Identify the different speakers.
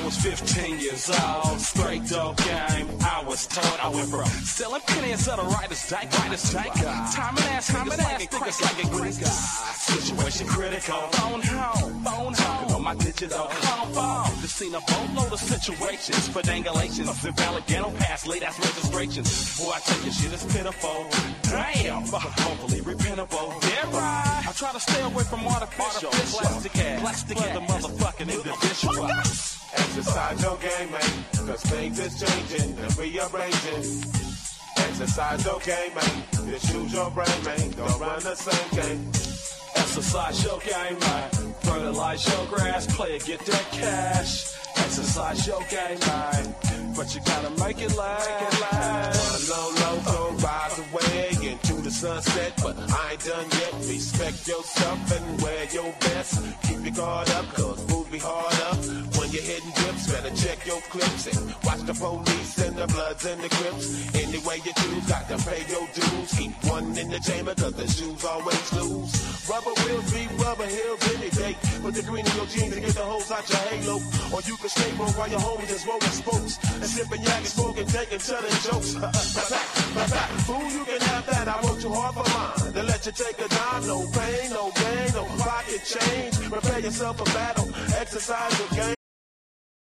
Speaker 1: was 15 years old, straight dope game. I was taught. I went from selling pennies to the writer's dyke. Time and ass niggas like a Greek. Situation critical. Phone home. On my digital phone. Just seen a boatload of situations for dangulations. Invalid ghetto pass, late ass registrations. Boy, I tell you, shit is pitiful. Damn, hopefully repentable. Yeah, right. I try to stay away from artificial plastic ass for the motherfucking individual.
Speaker 2: Exercise your game, man, cause things is changing and rearranging. Exercise your game, man, just use your brain, man, don't run the same game.
Speaker 1: Exercise your game, man, fertilize your grass, play it, get that cash. Exercise your game, man, but you gotta make it last.
Speaker 2: Low, go rise away into the sunset, but I ain't done yet. Respect yourself and wear your best. Keep your guard up, cause fools be hard up. When you're hitting dips, better check your clips and watch the police and the bloods and the crips. Anyway you choose, got to pay your dues. Keep one in the chamber, cause the shoes always lose. Rubber wheels be rubber heels any day. Put the green in your jeans to get the holes out your halo. Or you can stay broke while your homies is rolling spokes and sipping yak and smoking, taking, telling jokes. Fool, you can have that. I worked too hard for mine to let you take a dime. No pain, no gain, no pocket change. Prepare yourself for battle. Exercise your game.